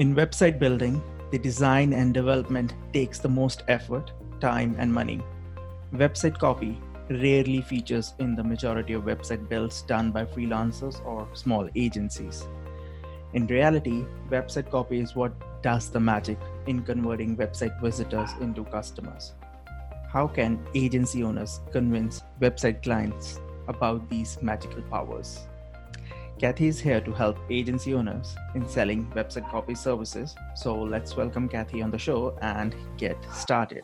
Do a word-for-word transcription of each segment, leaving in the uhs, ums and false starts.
In website building, the design and development takes the most effort, time, and money. Website copy rarely features in the majority of website builds done by freelancers or small agencies. In reality, website copy is what does the magic in converting website visitors into customers. How can agency owners convince website clients about these magical powers? Kathy is here to help agency owners in selling website copy services. So let's welcome Kathy on the show and get started.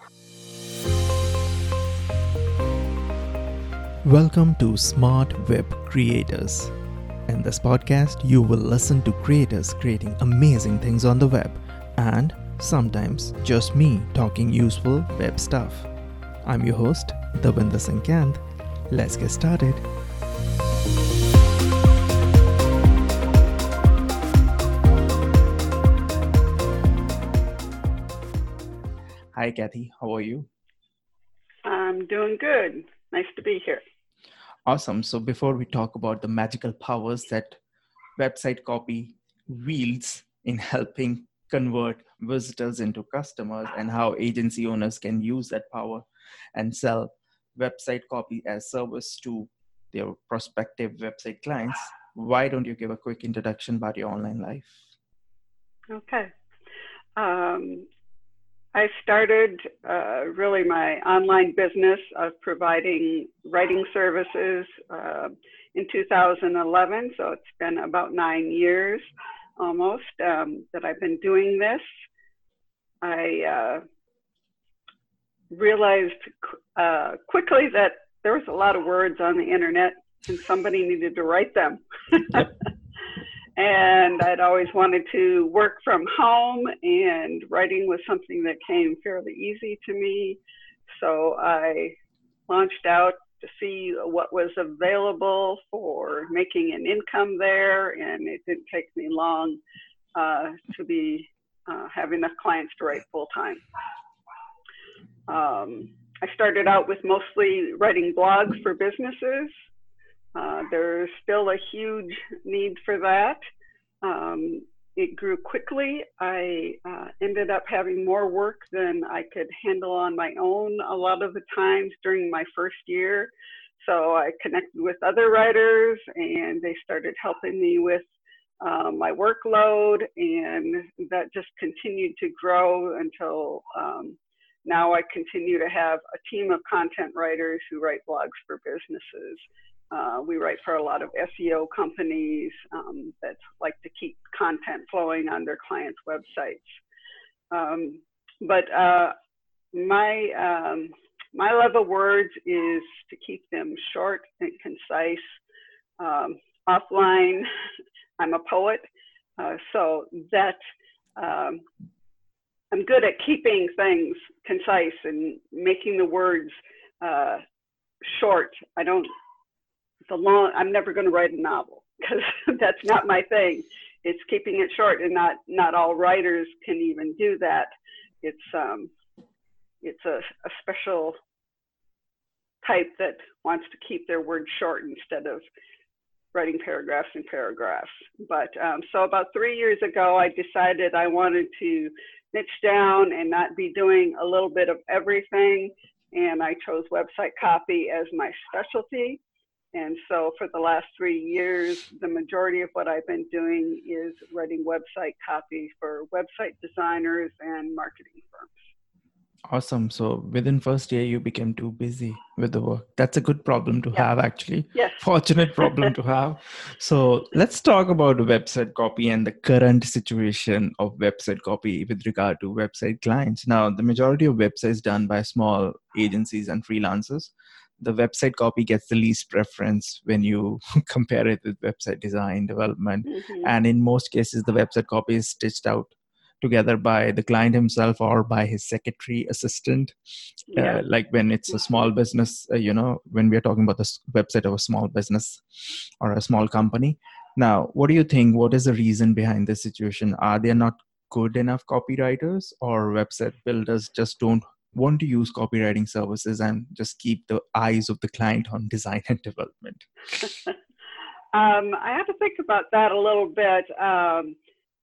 Welcome to Smart Web Creators. In this podcast, you will listen to creators creating amazing things on the web and sometimes just me talking useful web stuff. I'm your host, Davinder Singh Kanth. Let's get started. Hi, Kathy. How are you? I'm doing good. Nice to be here. Awesome. So before we talk about the magical powers that website copy wields in helping convert visitors into customers and how agency owners can use that power and sell website copy as service to their prospective website clients, why don't you give a quick introduction about your online life? Okay. Um, I started uh, really my online business of providing writing services uh, in two thousand eleven. So it's been about nine years almost um, that I've been doing this. I uh, realized uh, quickly that there was a lot of words on the internet and somebody needed to write them. Yep. And I'd always wanted to work from home, and writing was something that came fairly easy to me. So I launched out to see what was available for making an income there, and it didn't take me long uh, to be uh, have enough clients to write full time. Um, I started out with mostly writing blogs for businesses. Uh, there's still a huge need for that. Um, it grew quickly. I uh, ended up having more work than I could handle on my own a lot of the times during my first year. So I connected with other writers and they started helping me with uh, my workload, and that just continued to grow until um, now I continue to have a team of content writers who write blogs for businesses. Uh, we write for a lot of S E O companies um, that like to keep content flowing on their clients' websites. Um, but uh, my um, my love of words is to keep them short and concise. Um, offline, I'm a poet, uh, so that um, I'm good at keeping things concise and making the words uh, short. I don't. The long, I'm never going to write a novel because that's not my thing. It's keeping it short, and not not all writers can even do that. It's um, it's a, a special type that wants to keep their words short instead of writing paragraphs and paragraphs. But um, so about three years ago, I decided I wanted to niche down and not be doing a little bit of everything, and I chose website copy as my specialty. And so for the last three years, the majority of what I've been doing is writing website copy for website designers and marketing firms. Awesome. So within first year, you became too busy with the work. That's a good problem to Yeah. have, actually. Yes. Fortunate problem to have. So let's talk about website copy and the current situation of website copy with regard to website clients. Now, the majority of websites done by small agencies and freelancers. The website copy gets the least preference when you compare it with website design, development. Mm-hmm. And in most cases, the website copy is stitched out together by the client himself or by his secretary assistant. Yeah. Uh, like when it's a small business, uh, you know, when we're talking about the website of a small business or a small company. Now, what do you think? What is the reason behind this situation? Are there not good enough copywriters, or website builders just don't want to use copywriting services and just keep the eyes of the client on design and development? um, I have to think about that a little bit. Um,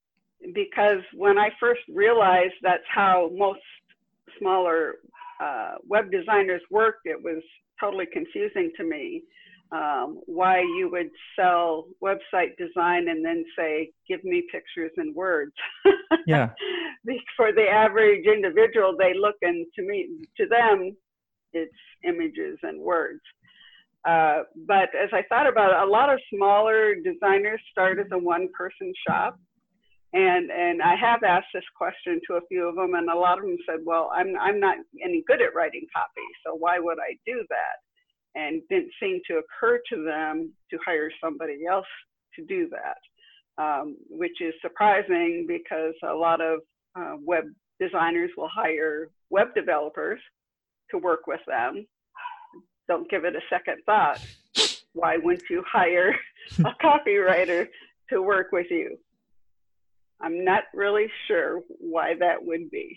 because when I first realized that's how most smaller uh, web designers worked, it was totally confusing to me. Um, why you would sell website design and then say, give me pictures and words. Yeah. For the average individual, they look, and to me, to them, it's images and words. Uh, but as I thought about it, a lot of smaller designers start as a one-person shop. And, and I have asked this question to a few of them, and a lot of them said, well, I'm, I'm not any good at writing copy, so why would I do that? And didn't seem to occur to them to hire somebody else to do that, um, which is surprising because a lot of uh, web designers will hire web developers to work with them. Don't give it a second thought. Why wouldn't you hire a copywriter to work with you? I'm not really sure why that would be.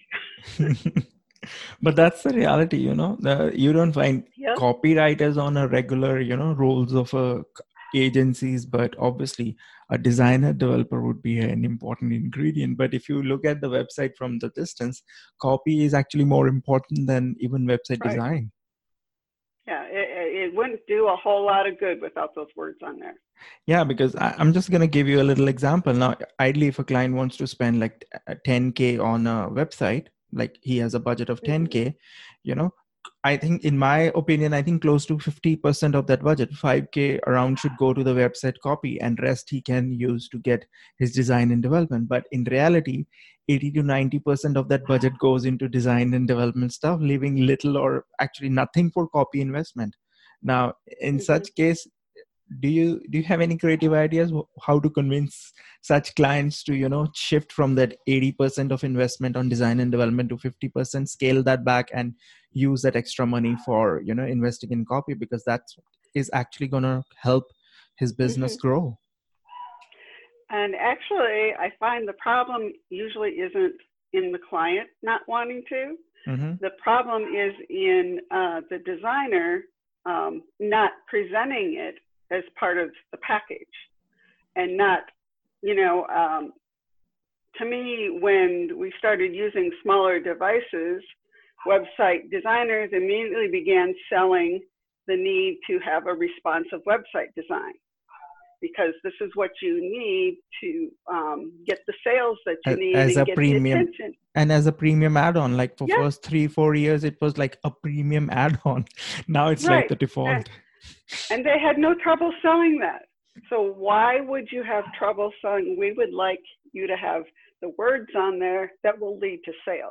But that's the reality, you know. The, you don't find Yep. copywriters on a regular, you know, roles of uh, agencies, but obviously a designer developer would be an important ingredient. But if you look at the website from the distance, copy is actually more important than even website Right. design. Yeah, it, it wouldn't do a whole lot of good without those words on there. Yeah, because I, I'm just going to give you a little example. Now, ideally, if a client wants to spend like ten K on a website, like he has a budget of ten K, mm-hmm. you know, I think, in my opinion, I think close to fifty percent of that budget, five K around, should go to the website copy, and rest he can use to get his design and development. But in reality, eighty to ninety percent of that budget goes into design and development stuff, leaving little or actually nothing for copy investment. Now, in mm-hmm. such case, do you do you have any creative ideas how to convince such clients to, you know, shift from that eighty percent of investment on design and development to fifty percent, scale that back, and use that extra money for, you know, investing in copy, because that is actually going to help his business mm-hmm. grow? And actually, I find the problem usually isn't in the client not wanting to. Mm-hmm. The problem is in uh, the designer um, not presenting it as part of the package, and not, you know, um, to me, when we started using smaller devices, website designers immediately began selling the need to have a responsive website design, because this is what you need to um, get the sales that you need as and a get premium, the attention. And as a premium add-on, like for yeah. first three, four years, it was like a premium add-on. Now it's right. like the default. And, and they had no trouble selling that. So why would you have trouble selling? We would like you to have the words on there that will lead to sales.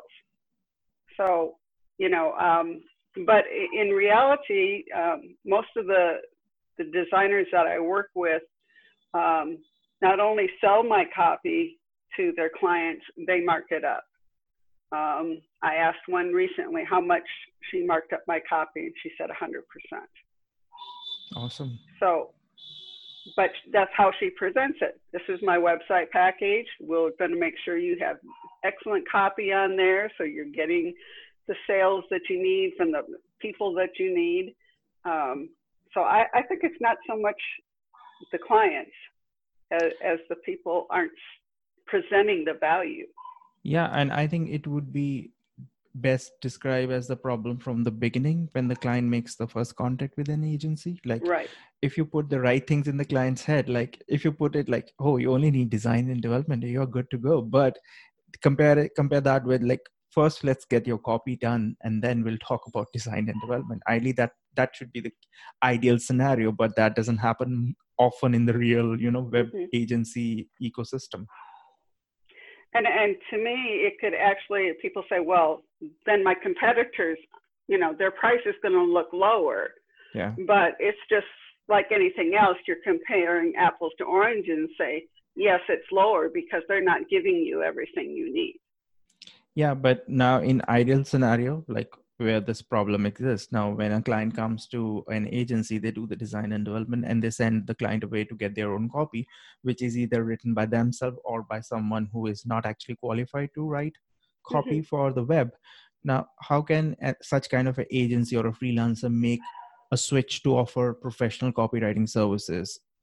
So, you know, um, but in reality, um, most of the, the designers that I work with um, not only sell my copy to their clients, they mark it up. Um, I asked one recently how much she marked up my copy, and she said one hundred percent. Awesome. So, but that's how she presents it. This is my website package. We're going to make sure you have excellent copy on there, so you're getting the sales that you need from the people that you need. Um, so I, I think it's not so much the clients as, as the people aren't presenting the value. Yeah, and I think it would be best described as the problem from the beginning, when the client makes the first contact with an agency. Like, right. if you put the right things in the client's head, like if you put it like, oh, you only need design and development, you're good to go. But compare it, compare that with like, first let's get your copy done, and then we'll talk about design and development. Ideally, that that should be the ideal scenario, but that doesn't happen often in the real, you know, web mm-hmm. agency ecosystem. And, and to me, it could actually, people say, well, then my competitors, you know, their price is going to look lower. Yeah. But it's just like anything else. You're comparing apples to oranges and say, yes, it's lower because they're not giving you everything you need. Yeah, but now in ideal scenario, like where this problem exists, now when a client comes to an agency, they do the design and development, and they send the client away to get their own copy, which is either written by themselves or by someone who is not actually qualified to write copy mm-hmm. for the web. Now, how can a, such kind of an agency or a freelancer make a switch to offer professional copywriting services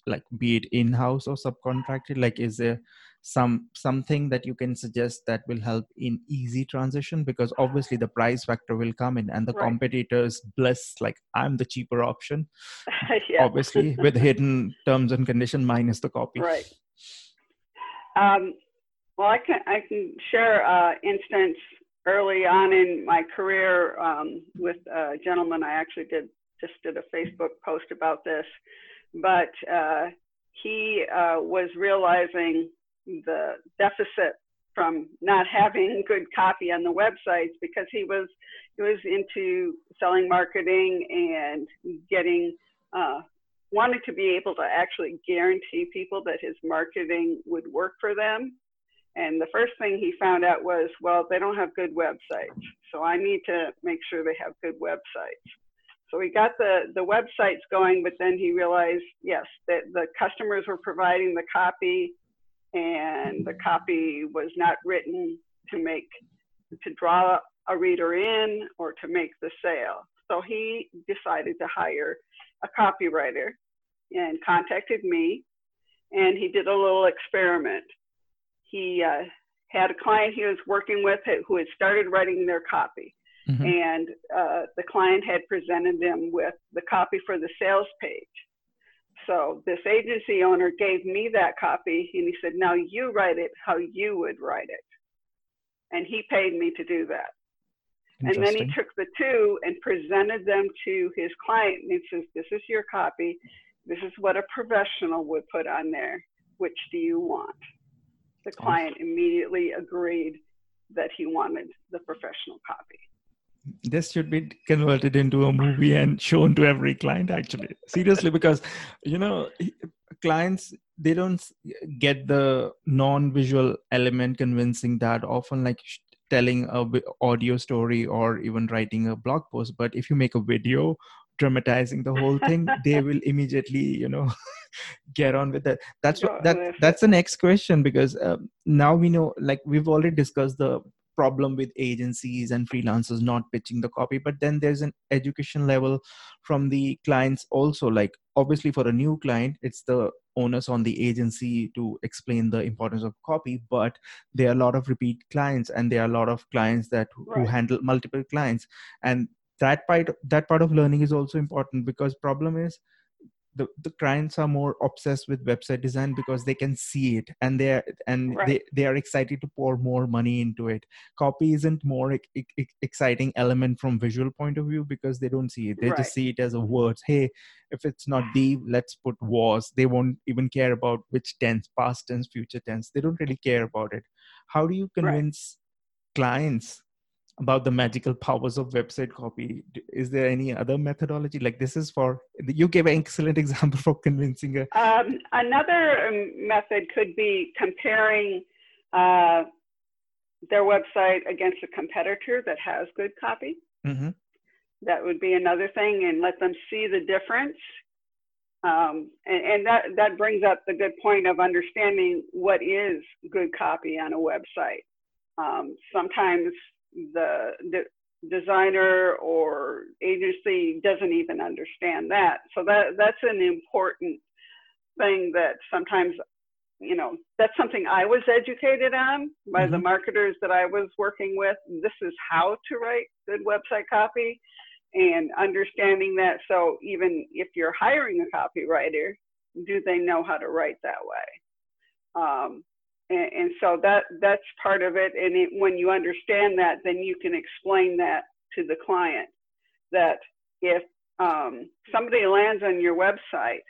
like be it in-house or subcontracted? Like, is there some something that you can suggest that will help in easy transition? Because obviously the price factor will come in and the Right. competitors bless, like, I'm the cheaper option, Yeah. obviously with hidden terms and condition minus the copy. Right. Um, well, I can I can share an instance early on in my career um, with a gentleman. I actually did just did a Facebook post about this, but uh, he uh, was realizing the deficit from not having good copy on the websites, because he was he was into selling, marketing, and getting uh, wanted to be able to actually guarantee people that his marketing would work for them. And the first thing he found out was, well, they don't have good websites, so I need to make sure they have good websites. So he got the, the websites going, but then he realized, yes, that the customers were providing the copy, and the copy was not written to make, to draw a reader in or to make the sale. So he decided to hire a copywriter and contacted me, and he did a little experiment. He uh, had a client he was working with who had started writing their copy. Mm-hmm. And uh, the client had presented them with the copy for the sales page. So this agency owner gave me that copy, and he said, now you write it how you would write it. And he paid me to do that. And then he took the two and presented them to his client, and he says, this is your copy. This is what a professional would put on there. Which do you want? The client immediately agreed that he wanted the professional copy. This should be converted into a movie and shown to every client, actually. Seriously, because, you know, clients, they don't get the non-visual element convincing that often, like telling a audio story or even writing a blog post. But if you make a video dramatizing the whole thing, they will immediately, you know, get on with that. That's what, that that's the next question, because um, now we know, like we've already discussed the problem with agencies and freelancers not pitching the copy, but then there's an education level from the clients also. Like obviously for a new client, it's the onus on the agency to explain the importance of copy, but there are a lot of repeat clients, and there are a lot of clients that right. who handle multiple clients, and that part that part of learning is also important, because problem is the, the clients are more obsessed with website design because they can see it, and they are and right. they, they are excited to pour more money into it. Copy isn't more e- e- exciting element from visual point of view, because they don't see it. They right. just see it as a word. Hey, if it's not the, let's put was. They won't even care about which tense, past tense, future tense. They don't really care about it. How do you convince right. clients about the magical powers of website copy? Is there any other methodology? Like this is for, you gave an excellent example for convincing a... Um, another method could be comparing uh, their website against a competitor that has good copy. Mm-hmm. That would be another thing, and let them see the difference. Um, and and that, that brings up the good point of understanding what is good copy on a website. Um, sometimes the, the designer or agency doesn't even understand that. So that that's an important thing that sometimes, you know, that's something I was educated on by mm-hmm. the marketers that I was working with. This is how to write good website copy, and understanding that. So even if you're hiring a copywriter, do they know how to write that way? Um, And, and so that that's part of it. And it, when you understand that, then you can explain that to the client, that if um, somebody lands on your website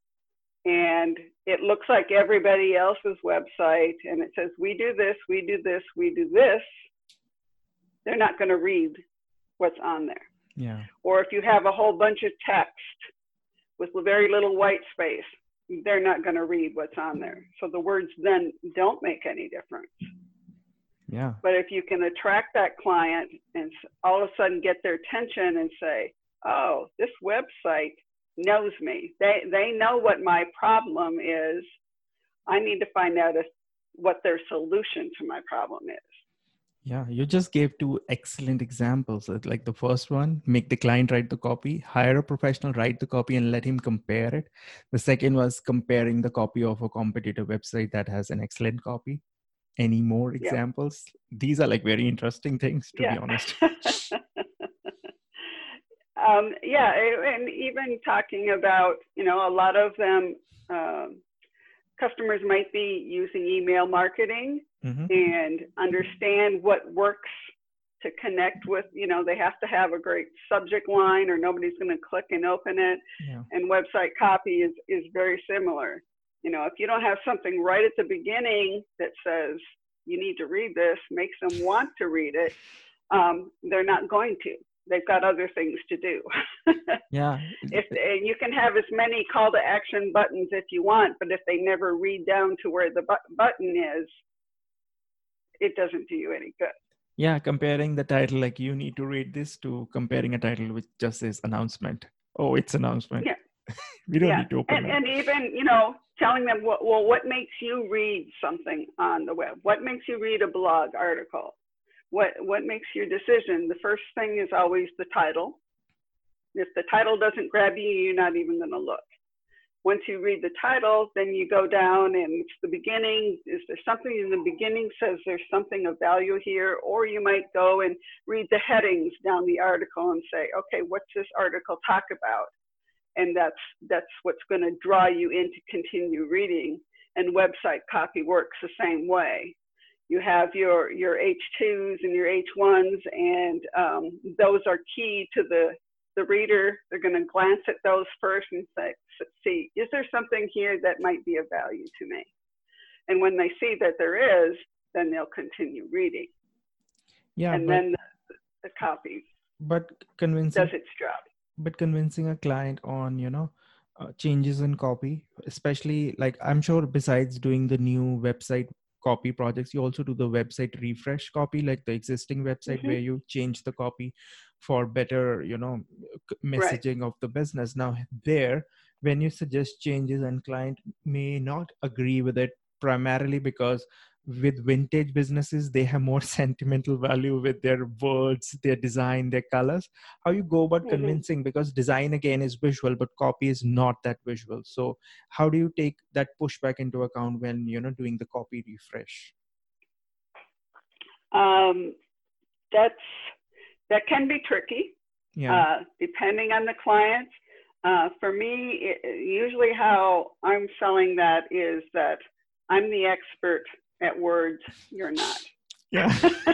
and it looks like everybody else's website, and it says, we do this, we do this, we do this, they're not going to read what's on there. Yeah. Or if you have a whole bunch of text with very little white space, they're not going to read what's on there. So the words then don't make any difference. Yeah. But if you can attract that client and all of a sudden get their attention and say, oh, this website knows me. They, they know what my problem is. I need to find out if, what their solution to my problem is. Yeah, you just gave two excellent examples. Uh, Like the first one, make the client write the copy, hire a professional, write the copy, and let him compare it. The second was comparing the copy of a competitor website that has an excellent copy. Any more Yeah. examples? These are like very interesting things, to be Yeah. honest. um, yeah. And even talking about, you know, a lot of them, um, customers might be using email marketing Mm-hmm. and understand what works to connect with, you know, they have to have a great subject line or nobody's going to click and open it. Yeah. And website copy is, is very similar. You know, if you don't have something right at the beginning that says, you need to read this, makes them want to read it, um, they're not going to. They've got other things to do. Yeah. If and you can have as many call to action buttons if you want, but if they never read down to where the bu- button is, it doesn't do you any good. Yeah. Comparing the title, like you need to read this, to comparing a title which just says announcement. Oh, it's announcement. Yeah. We don't Yeah, need to open and that. and even, you know, telling them what, well, what makes you read something on the web? What makes you read a blog article? What what makes your decision? The first thing is always the title. If the title doesn't grab you, you're not even going to look. Once you read the title, then you go down and it's the beginning. Is there something in the beginning says there's something of value here? Or you might go and read the headings down the article and say, okay, what's this article talk about? And that's that's what's going to draw you in to continue reading. And website copy works the same way. You have your your H twos and your H ones, and um, those are key to the the reader. They're going to glance at those first and say, see, is there something here that might be of value to me? And when they see that there is, then they'll continue reading. Yeah, And but then the, the copy but convincing does its job. but convincing a client on, you know, uh, changes in copy, especially like I'm sure besides doing the new website copy projects, you also do the website refresh copy, like the existing website Mm-hmm. where you change the copy for better, you know, c- Right. messaging of the business. Now there, when you suggest changes and client may not agree with it, primarily because with vintage businesses they have more sentimental value with their words, their design, their colors. How you go about Mm-hmm. convincing, because design again is visual but copy is not that visual, so how do you take that pushback into account when, you know, doing the copy refresh? Um, that's that can be tricky, Yeah. uh, depending on the client. Uh, for me, it, usually how I'm selling that is that I'm the expert at words, you're not. Yeah.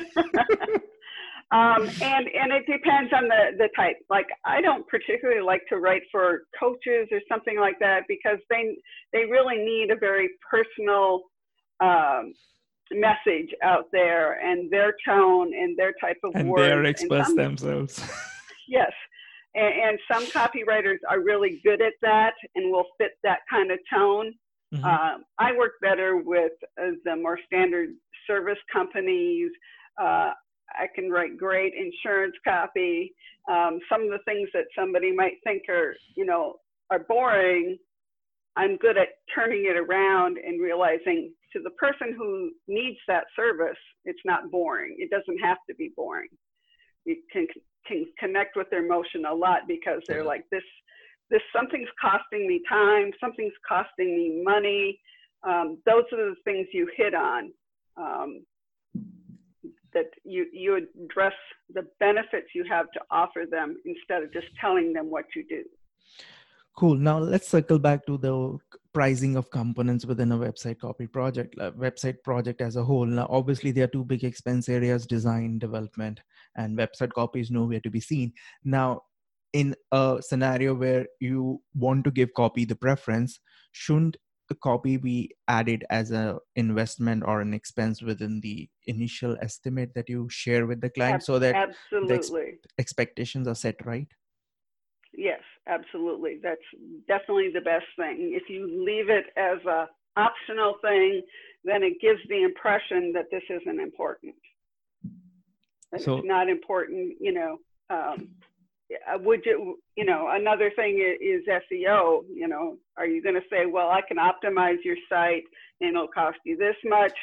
um, and and it depends on the the type. Like I don't particularly like to write for coaches or something like that because they they really need a very personal um, message out there, and their tone and their type of And they are words. And experts some, themselves. yes, and, and some copywriters are really good at that and will fit that kind of tone. Mhm. Um, I work better with uh, the more standard service companies. Uh, I can write great insurance copy. Um, some of the things that somebody might think are, you know, are boring, I'm good at turning it around and realizing to the person who needs that service, it's not boring. It doesn't have to be boring. You can, can connect with their emotion a lot because they're like, this, this something's costing me time, something's costing me money. Um, those are the things you hit on, um, that you, you address the benefits you have to offer them instead of just telling them what you do. Cool. Now let's circle back to the pricing of components within a website copy project, uh, website project as a whole. Now, obviously, there are two big expense areas: design, development, and website copy is nowhere to be seen. Now, in a scenario where you want to give copy the preference, shouldn't the copy be added as an investment or an expense within the initial estimate that you share with the client, Ab- so that the ex- absolutely. expectations are set right? Yes, absolutely. That's definitely the best thing. If you leave it as a optional thing, then it gives the impression that this isn't important. That So it's not important, you know. Um, would you, you know, another thing is S E O. You know, are you going to say, well, I can optimize your site and it'll cost you this much?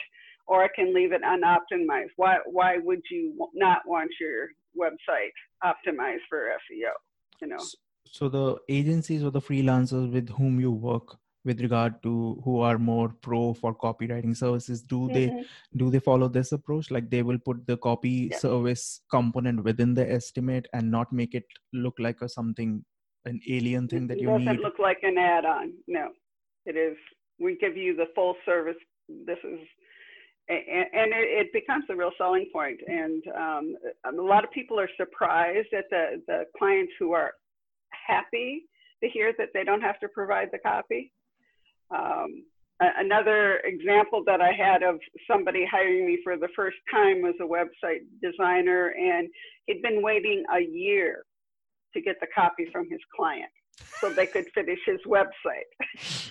or I can leave it unoptimized. Why, why would you not want your website optimized for S E O? You know? So the agencies or the freelancers with whom you work with regard to who are more pro for copywriting services, do they Mm-hmm. do they follow this approach? Like they will put the copy Yes. service component within the estimate and not make it look like a something, an alien thing that It you doesn't need? look like an add-on. No, it is. We give you the full service. This is, and, and it, it becomes a real selling point. And um, a lot of people are surprised at the, the clients who are happy to hear that they don't have to provide the copy. Um, another example that I had of somebody hiring me for the first time was a website designer, and he'd been waiting a year to get the copy from his client so they could finish his website.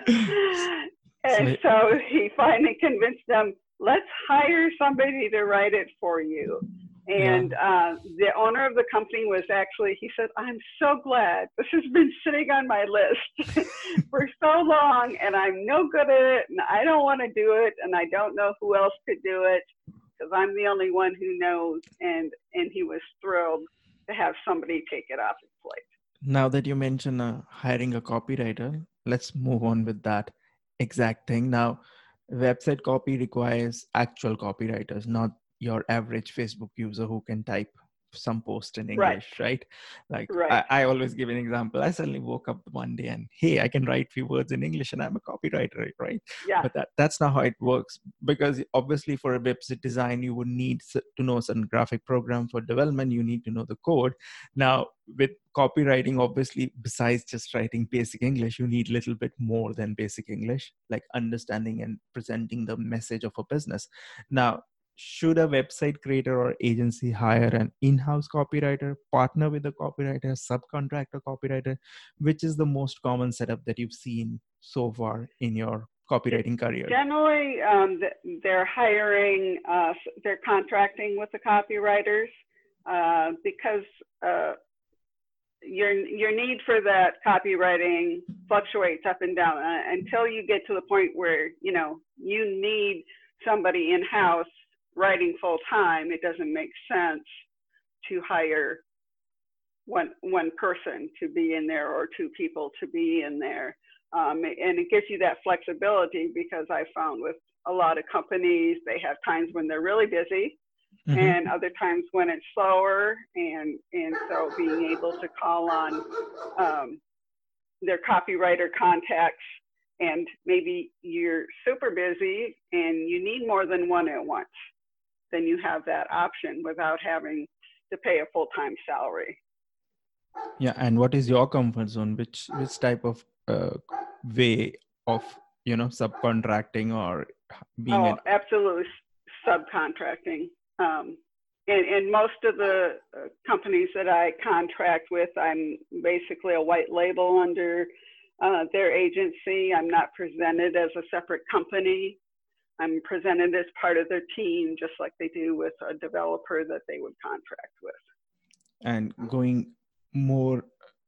And so he finally convinced them, let's hire somebody to write it for you. And yeah. uh, the owner of the company was actually, he said, I'm so glad. This has been sitting on my list for so long, and I'm no good at it, and I don't want to do it, and I don't know who else could do it, because I'm the only one who knows. And, and he was thrilled to have somebody take it off his plate. Now that you mention uh, hiring a copywriter, let's move on with that exact thing. Now, website copy requires actual copywriters, not your average Facebook user who can type some post in English, right? right? Like right. I, I always give an example. I suddenly woke up one day and, hey, I can write few words in English and I'm a copywriter, right? Yeah. But that, that's not how it works, because obviously for a website design, you would need to know certain graphic program. For development, you need to know the code. Now with copywriting, obviously, besides just writing basic English, you need a little bit more than basic English, like understanding and presenting the message of a business. Now, should a website creator or agency hire an in-house copywriter, partner with a copywriter, subcontract a copywriter? Which is the most common setup that you've seen so far in your copywriting career? Generally, um, they're hiring, uh, they're contracting with the copywriters uh, because uh, your your need for that copywriting fluctuates up and down uh, until you get to the point where you know you need somebody in-house writing full time. It doesn't make sense to hire one one person to be in there or two people to be in there. Um, and it gives you that flexibility, because I found with a lot of companies, they have times when they're really busy mm-hmm. and other times when it's slower. And, and so being able to call on um, their copywriter contacts, and maybe you're super busy and you need more than one at once, then you have that option without having to pay a full-time salary. Yeah. And what is your comfort zone? Which, which type of uh, way of, you know, subcontracting or being oh, an... absolutely subcontracting. Um, and, and most of the uh, companies that I contract with, I'm basically a white label under uh, their agency. I'm not presented as a separate company. I'm presented as part of their team, just like they do with a developer that they would contract with. And going more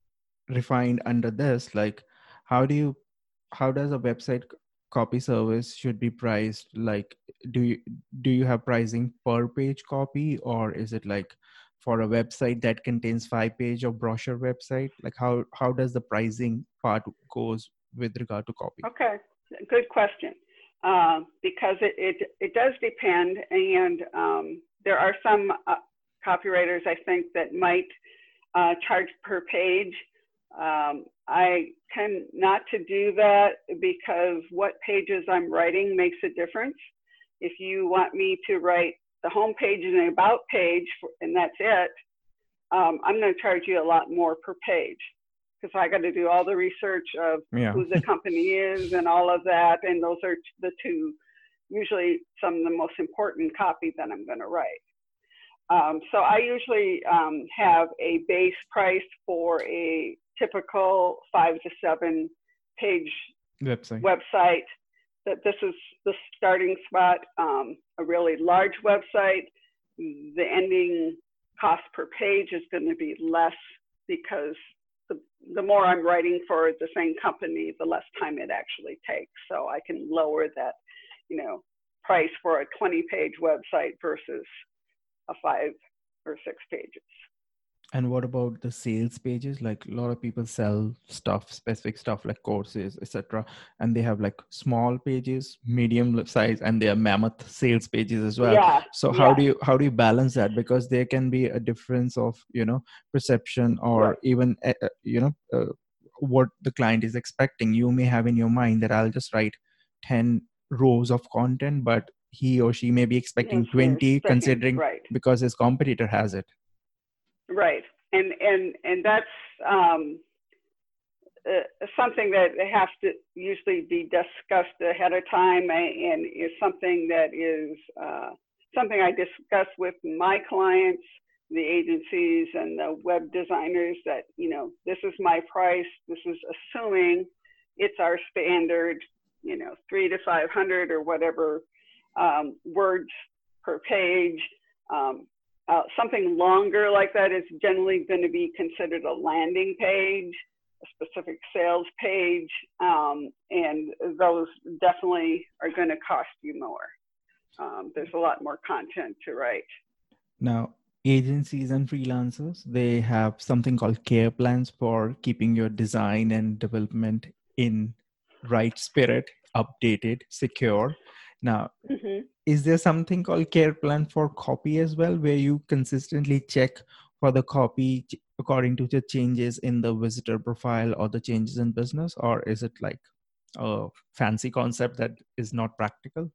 refined under this, like how do you, how does a website copy service should be priced? Like, do you, do you have pricing per page copy, or is it like for a website that contains five page or brochure website? Like how, how does the pricing part goes with regard to copy? Okay, good question. Uh, because it, it, it does depend, and um, there are some uh, copywriters, I think, that might uh, charge per page. Um, I tend not to do that because what pages I'm writing makes a difference. If you want me to write the home page and an about page, and that's it, um, I'm going to charge you a lot more per page, because I got to do all the research of yeah. who the company is and all of that. And those are the two, usually some of the most important copy that I'm going to write. Um, so I usually um, have a base price for a typical five to seven page website. website. That this is the starting spot. Um, a really large website, the ending cost per page is going to be less, because the, the more I'm writing for the same company, the less time it actually takes. So I can lower that, you know, price for a twenty page website versus a five or six pages. And what about the sales pages? Like a lot of people sell stuff, specific stuff like courses, et cetera. And they have like small pages, medium size, and they are mammoth sales pages as well. Yeah. So yeah. how do you how do you balance that? Because there can be a difference of, you know, perception or Right. even uh, uh, you know uh, what the client is expecting. You may have in your mind that I'll just write ten rows of content, but he or she may be expecting Yes, they're twenty, expecting- considering right. because his competitor has it. Right, and and and that's um, uh, something that has to usually be discussed ahead of time, and is something that is uh, something I discuss with my clients, the agencies, and the web designers. That, you know, this is my price. This is assuming it's our standard, you know, three to five hundred or whatever um, words per page. Um, Uh, something longer like that is generally going to be considered a landing page, a specific sales page, um, and those definitely are going to cost you more. Um, there's a lot more content to write. Now, agencies and freelancers, they have something called care plans for keeping your design and development in right spirit, updated, secure. Now, mm-hmm. Is there something called care plan for copy as well, where you consistently check for the copy according to the changes in the visitor profile or the changes in business? Or is it like a fancy concept that is not practical?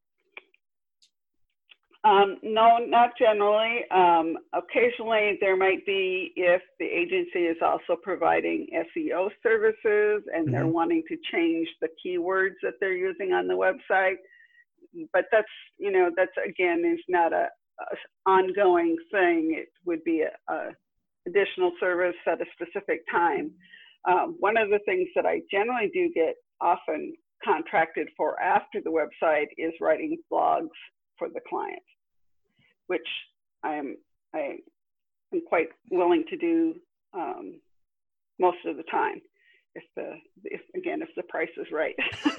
Um, no, not generally. Um, occasionally there might be, if the agency is also providing S E O services and mm-hmm. they're wanting to change the keywords that they're using on the website. But that's, you know, that's again is not a, a ongoing thing. It would be a, a additional service at a specific time. Um, one of the things that I generally do get often contracted for after the website is writing blogs for the client, which I am I am quite willing to do um, most of the time. If the, if again, if the price is right.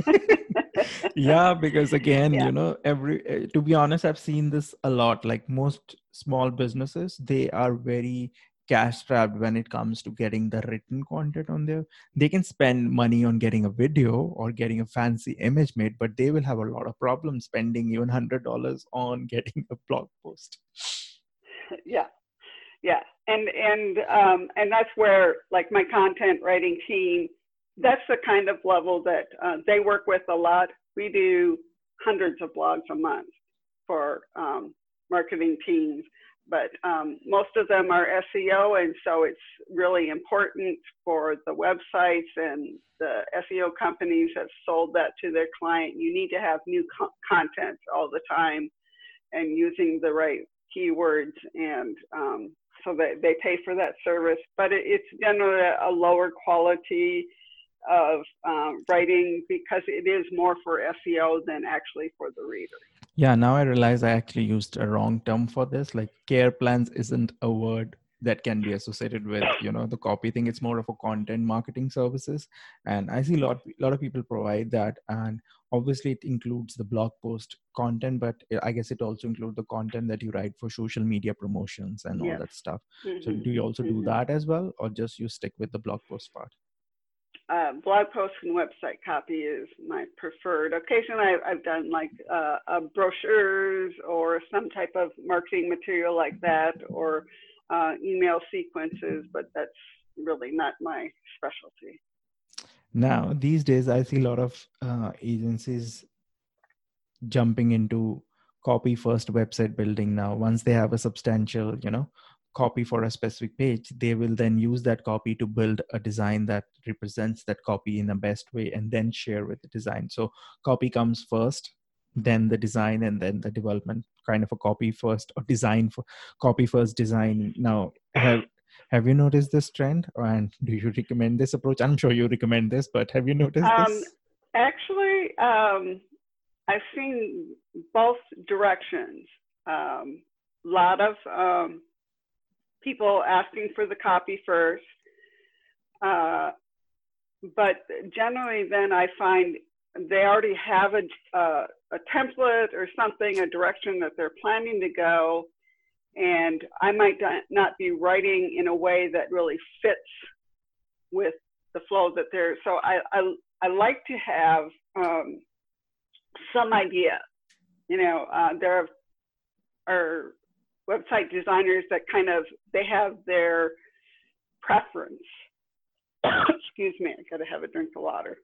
Yeah, because again, yeah. you know, every, to be honest, I've seen this a lot. Like most small businesses, they are very cash strapped when it comes to getting the written content on there. They can spend money on getting a video or getting a fancy image made, but they will have a lot of problems spending even one hundred dollars on getting a blog post. Yeah. Yeah, and and um, and that's where, like, my content writing team, that's the kind of level that uh, they work with a lot. We do hundreds of blogs a month for um, marketing teams, but um, most of them are S E O, and so it's really important for the websites and the S E O companies have sold that to their client. You need to have new co- content all the time and using the right keywords, and um, so they, they pay for that service, but it, it's generally a lower quality of um, writing because it is more for S E O than actually for the reader. Yeah, now I realize I actually used a wrong term for this. Like care plans isn't a word that can be associated with, you know, the copy thing. It's more of a content marketing services. And I see a lot, a lot of people provide that. And obviously it includes the blog post content, but I guess it also includes the content that you write for social media promotions and all yes. that stuff. Mm-hmm. So do you also mm-hmm. do that as well, or just you stick with the blog post part? Uh, blog post and website copy is my preferred. Occasionally I've, I've done like uh, uh, brochures or some type of marketing material like that, or uh, email sequences, but that's really not my specialty. Now, these days, I see a lot of uh, agencies jumping into copy first website building now. Once they have a substantial, you know, copy for a specific page, they will then use that copy to build a design that represents that copy in the best way and then share with the design. So copy comes first, then the design, and then the development, kind of a copy first or design for copy first design. Now, have have you noticed this trend, and do you recommend this approach? I'm sure you recommend this, but have you noticed um, this? Actually, um, I've seen both directions. A um, lot of um, people asking for the copy first, uh, but generally then I find they already have a, uh, a template or something, a direction that they're planning to go. And I might not be writing in a way that really fits with the flow that they're, so I, I, I like to have um, some idea. You know, uh, there are website designers that kind of, they have their preference. Excuse me, I gotta have a drink of water.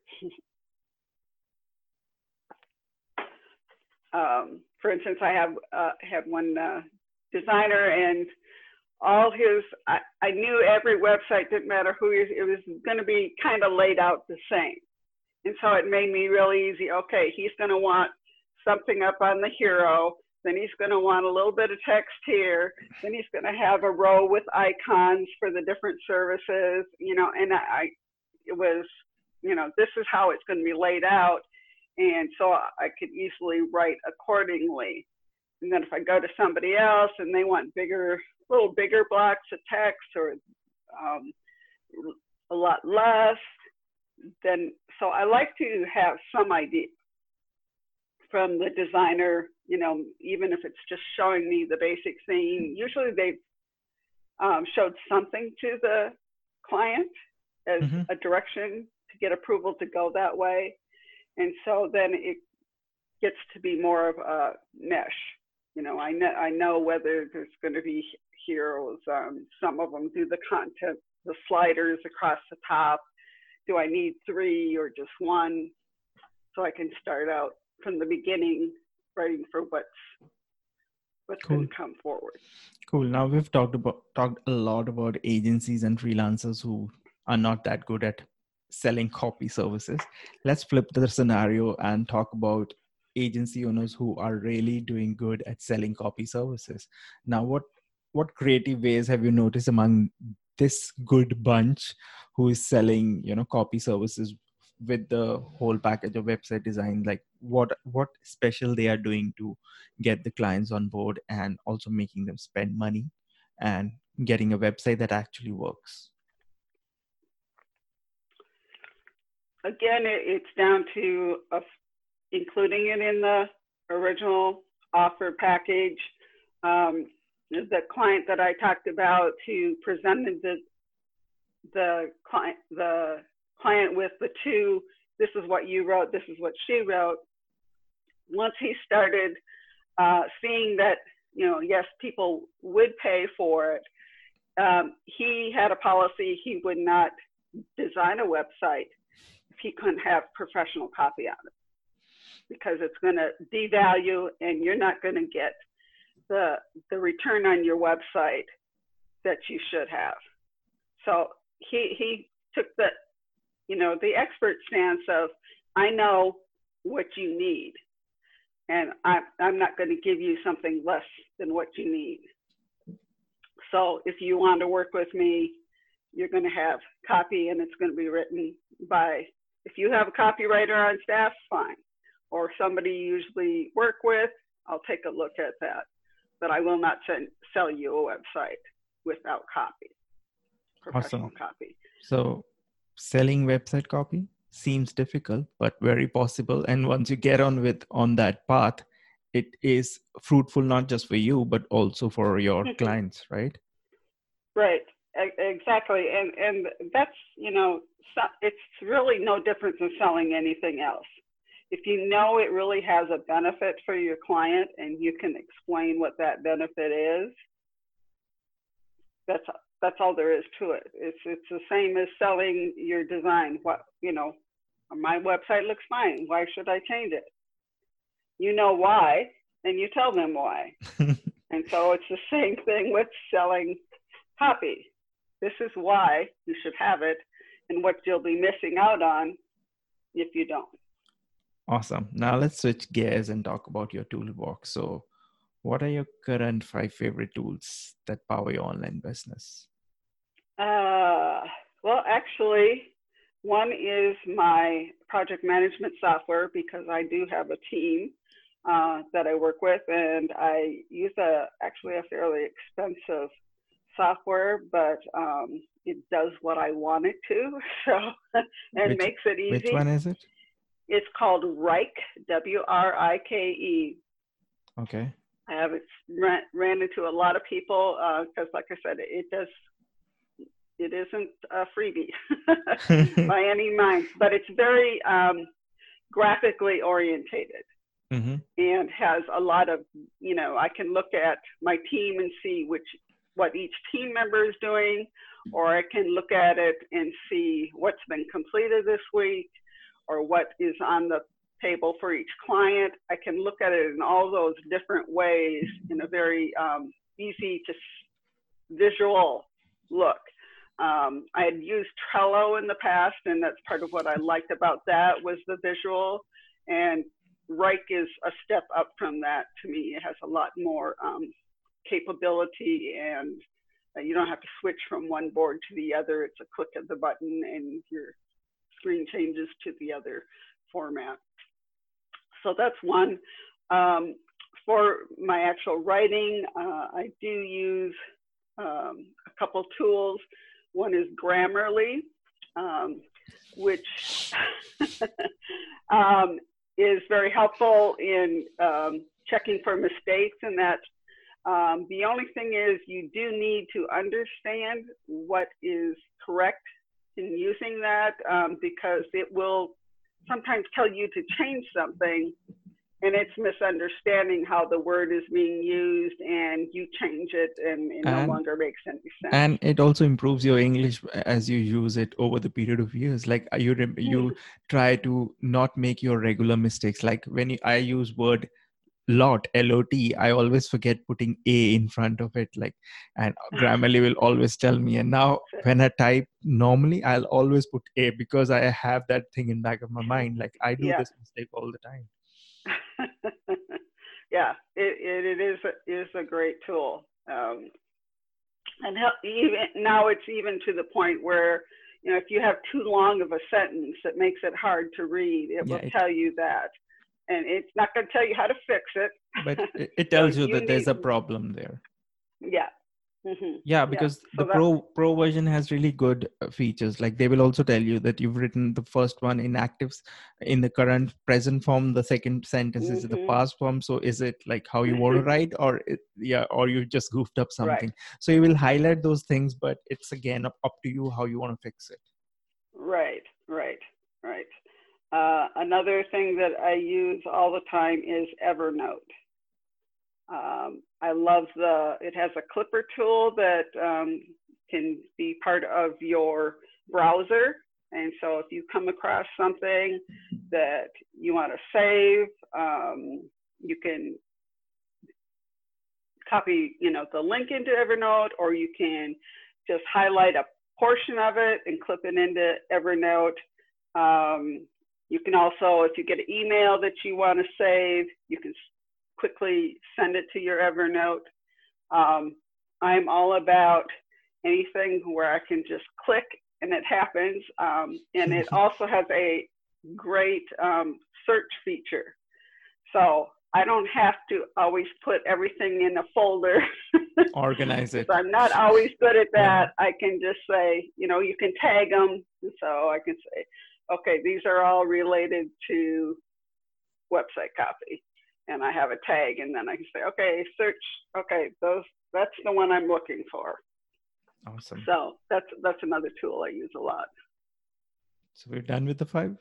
um, for instance, I have uh, had one uh, designer, and all his, I, I knew every website, didn't matter who he is, it was gonna be kind of laid out the same. And so it made me really easy. Okay, he's gonna want something up on the hero, then he's gonna want a little bit of text here, then he's gonna have a row with icons for the different services, you know, and I, it was, you know, this is how it's gonna be laid out. And so I could easily write accordingly. And then if I go to somebody else and they want bigger, little bigger blocks of text, or um, a lot less, then, so I like to have some idea from the designer, you know, even if it's just showing me the basic theme. Usually they've um, showed something to the client as mm-hmm. a direction to get approval to go that way. And so then it gets to be more of a mesh. You know, I know, I know whether there's going to be heroes. Um, some of them do the content, the sliders across the top. Do I need three or just one? So I can start out from the beginning, writing for what's what's cool. going to come forward. Cool. Now we've talked about talked a lot about agencies and freelancers who are not that good at selling copy services. Let's flip the scenario and talk about agency owners who are really doing good at selling copy services. Now, what what creative ways have you noticed among this good bunch who is selling, you know, copy services with the whole package of website design? Like what what special they are doing to get the clients on board and also making them spend money and getting a website that actually works? Again, it, it's down to a, including it in the original offer package. Um, the client that I talked about who presented the the client the client with the two, this is what you wrote, this is what she wrote. Once he started uh, seeing that, you know, yes, people would pay for it, um, he had a policy he would not design a website if he couldn't have professional copy on it, because it's going to devalue and you're not going to get the the return on your website that you should have. So he he took the, you know, the expert stance of, I know what you need, and I'm, I'm not going to give you something less than what you need. So if you want to work with me, you're going to have copy, and it's going to be written by, if you have a copywriter on staff, fine. Or somebody you usually work with, I'll take a look at that. But I will not send, sell you a website without copy, professional awesome. copy. So selling website copy seems difficult, but very possible. And once you get on with on that path, it is fruitful, not just for you, but also for your clients, right? Right, exactly. And, and that's, you know, it's really no different than selling anything else. If you know it really has a benefit for your client and you can explain what that benefit is, that's that's all there is to it. It's it's the same as selling your design. What, you know, my website looks fine. Why should I change it? You know why, and you tell them why. And so it's the same thing with selling copy. This is why you should have it, and what you'll be missing out on if you don't. Awesome. Now let's switch gears and talk about your toolbox. So what are your current five favorite tools that power your online business? Uh, well, actually, one is my project management software, because I do have a team uh, that I work with, and I use a actually a fairly expensive software, but um, it does what I want it to, so and which, makes it easy. Which one is it? It's called Wrike, W R I K E. Okay. I haven't ran, ran into a lot of people because, uh, like I said, it does, it isn't a freebie by any means, but it's very um, graphically orientated. Mm-hmm. And has a lot of, you know, I can look at my team and see which, what each team member is doing, or I can look at it and see what's been completed this week, or what is on the table for each client. I can look at it in all those different ways in a very um, easy to visual look. Um, I had used Trello in the past, and that's part of what I liked about that was the visual. And Wrike is a step up from that to me. It has a lot more um, capability, and uh, you don't have to switch from one board to the other. It's a click of the button and your screen changes to the other format. So that's one. Um, for my actual writing, uh, I do use um, a couple tools. One is Grammarly, um, which um, is very helpful in um, checking for mistakes, and that um, the only thing is you do need to understand what is correct in using that, um, because it will sometimes tell you to change something and it's misunderstanding how the word is being used, and you change it and it and, no longer makes any sense. And it also improves your English as you use it over the period of years. Like you, you try to not make your regular mistakes. Like when you, I use word lot, L O T, I always forget putting A in front of it. Like, and Grammarly will always tell me. And now when I type normally, I'll always put A because I have that thing in back of my mind. Like I do yeah. this mistake all the time. yeah, it, it, it is, a, is a great tool. Um, and help, even now it's even to the point where, you know, if you have too long of a sentence, it makes it hard to read. It yeah, will it, tell you that. And it's not going to tell you how to fix it. But it, it tells so you, you that need, there's a problem there. Yeah. Mm-hmm. Yeah, because yeah. So the pro pro version has really good features. Like they will also tell you that you've written the first one in actives in the current present form. The second sentence mm-hmm. is the past form. So is it like how you want to write, or it, yeah, or you just goofed up something? Right. So you will highlight those things, but it's again up, up to you how you want to fix it. Right, right, right. Uh, another thing that I use all the time is Evernote. Um, I love the, it has a clipper tool that um, can be part of your browser. And so if you come across something that you want to save, um, you can copy, you know, the link into Evernote, or you can just highlight a portion of it and clip it into Evernote. Um, you can also, if you get an email that you want to save, you can quickly send it to your Evernote. Um, I'm all about anything where I can just click and it happens. Um, and it also has a great um, search feature. So I don't have to always put everything in a folder. Organize it. I'm not always good at that. Yeah. I can just say, you know, you can tag them. So I can say, okay, these are all related to website copy. And I have a tag, and then I can say, okay, search, okay, those, that's the one I'm looking for. Awesome. So that's, that's another tool I use a lot. So we're done with the five?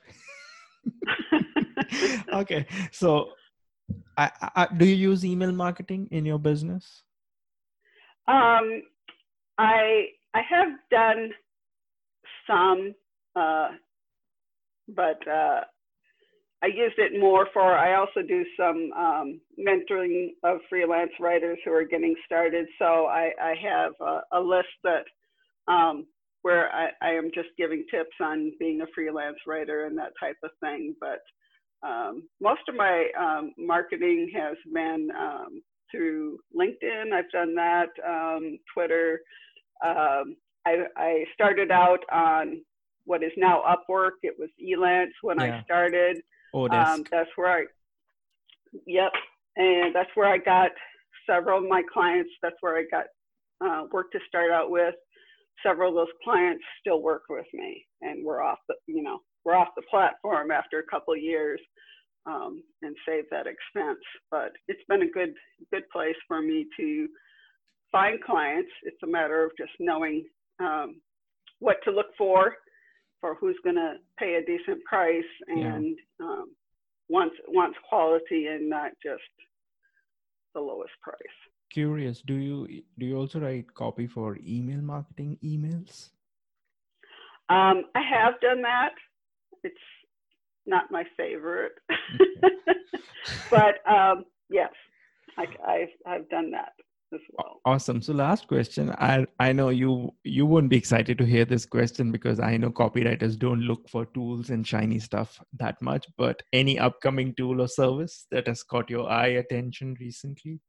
Okay. So I, I, do you use email marketing in your business? Um, I, I have done some, uh, but uh, I used it more for, I also do some um, mentoring of freelance writers who are getting started. So I, I have a, a list that um, where I, I am just giving tips on being a freelance writer and that type of thing. But um, most of my um, marketing has been um, through LinkedIn. I've done that, um, Twitter. Um, I, I started out on what is now Upwork. It was Elance when yeah. I started. Um, that's where I, yep. And that's where I got several of my clients. That's where I got uh, work to start out with. Several of those clients still work with me, and we're off the, you know, we're off the platform after a couple of years, um, and save that expense. But it's been a good good place for me to find clients. It's a matter of just knowing um, what to look for, for who's going to pay a decent price and yeah. um, wants wants quality and not just the lowest price. Curious, do you do you also write copy for email marketing emails? Um, I have done that. It's not my favorite, okay. but um, yes, I, I've I've done that as well. Awesome. So last question. I I know you you won't be excited to hear this question because I know copywriters don't look for tools and shiny stuff that much. But any upcoming tool or service that has caught your eye attention recently?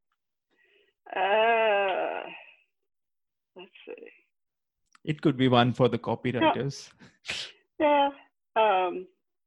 Uh, let's see. It could be one for the copywriters. Yeah. Um,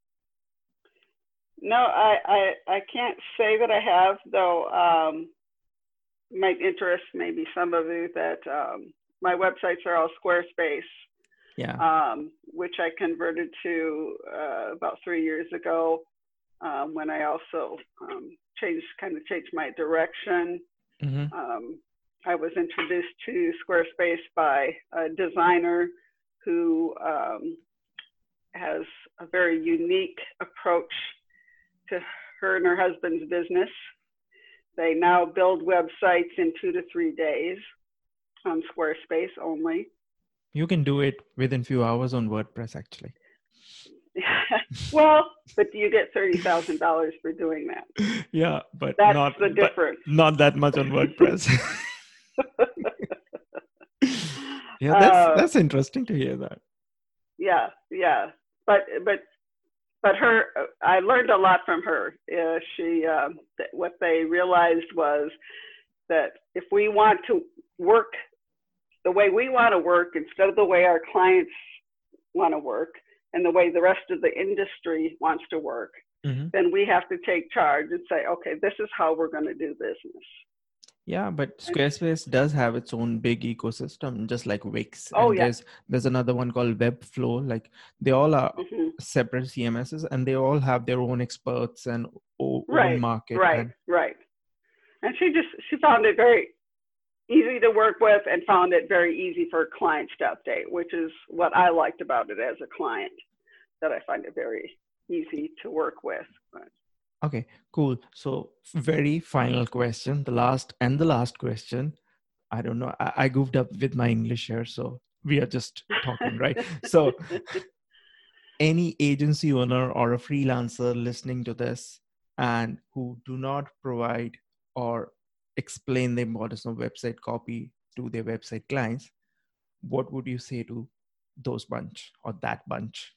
no, I, I I can't say that I have, though. Um, might interest maybe some of you that um, my websites are all Squarespace. Yeah. Um, which I converted to uh, about three years ago um, when I also um, changed kind of changed my direction. Mm-hmm. Um, I was introduced to Squarespace by a designer who um, has a very unique approach to her and her husband's business. They now build websites in two to three days on Squarespace only. You can do it within a few hours on WordPress, actually. Well, but do you get thirty thousand dollars for doing that? Yeah, but that's not the difference. Not that much on WordPress. Yeah, that's uh, that's interesting to hear that. Yeah, yeah, but but but her, I learned a lot from her. Uh, she uh, what they realized was that if we want to work the way we want to work instead of the way our clients want to work and the way the rest of the industry wants to work, mm-hmm. then we have to take charge and say, okay, this is how we're going to do business. Yeah, but Squarespace does have its own big ecosystem, just like Wix. Oh, and yeah. There's, there's another one called Webflow. Like they all are mm-hmm. separate C M Ss and they all have their own experts and o- right, own market. Right, and- right. And she just, she found it very easy to work with and found it very easy for clients to update, which is what I liked about it as a client, that I find it very easy to work with. But. Okay, cool. So very final question, the last and the last question. I don't know. I, I goofed up with my English here, so we are just talking, right? So any agency owner or a freelancer listening to this and who do not provide or explain the importance of website copy to their website clients, what would you say to those bunch or that bunch?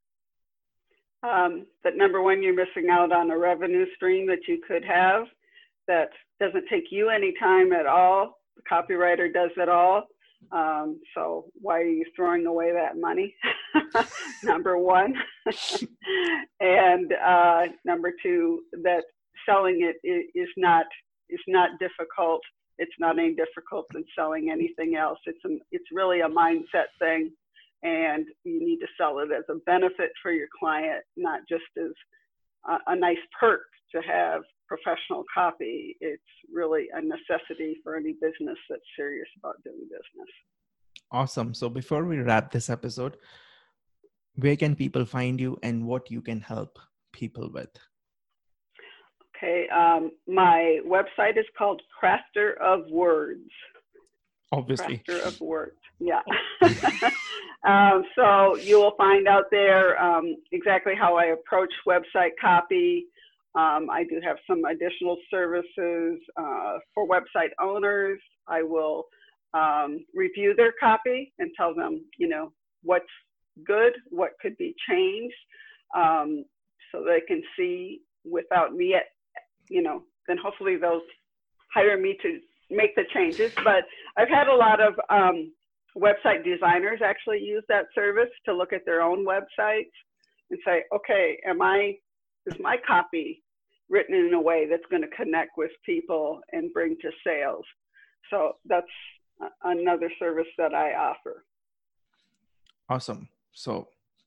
Um, that number one, you're missing out on a revenue stream that you could have that doesn't take you any time at all. The copywriter does it all. Um, so why are you throwing away that money? Number one. And uh, number two, that selling it is not is not difficult. It's not any difficult than selling anything else. It's a, it's really a mindset thing. And you need to sell it as a benefit for your client, not just as a, a nice perk to have professional copy. It's really a necessity for any business that's serious about doing business. Awesome. So before we wrap this episode, where can people find you and what you can help people with? Okay. Um, my website is called Crafter of Words. Obviously. Crafter of Words. Yeah. um, so you will find out there um, exactly how I approach website copy. Um, I do have some additional services uh, for website owners. I will um, review their copy and tell them, you know, what's good, what could be changed, um, so they can see without me, at, you know, then hopefully they'll hire me to make the changes. But I've had a lot of um, website designers actually use that service to look at their own websites and say, okay, am I, is my copy written in a way that's going to connect with people and bring to sales? So that's another service that I offer. Awesome. So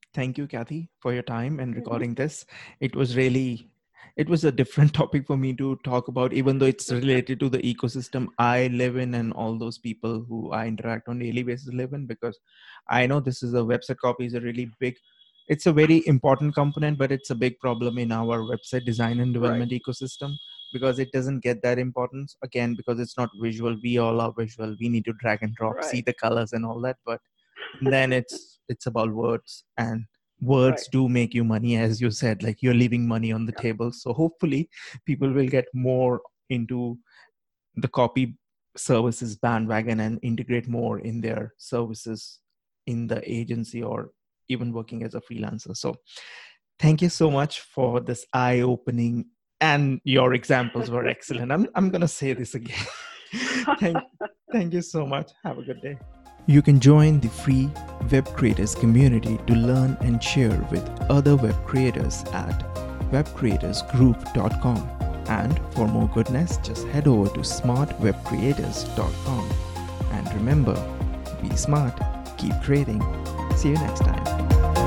Thank you, Kathy, for your time and Mhm. recording this. It was really, it was a different topic for me to talk about, even though it's related to the ecosystem I live in and all those people who I interact on a daily basis live in, because I know this is a website copy is a really big, it's a very important component, but it's a big problem in our website design and Right, development ecosystem because it doesn't get that importance again, because it's not visual. We all are visual. We need to drag and drop, see right, the colors and all that. But then it's it's about words, and words right. do make you money, as you said, like you're leaving money on the Yeah, table. So hopefully people will get more into the copy services bandwagon and integrate more in their services in the agency or even working as a freelancer. So thank you so much for this eye-opening, and your examples were excellent. i'm, I'm going to say this again. thank thank you so much. Have a good day. You can join the free web creators community to learn and share with other web creators at web creators group dot com. And for more goodness, just head over to smart web creators dot com. And remember, be smart, keep creating. See you next time.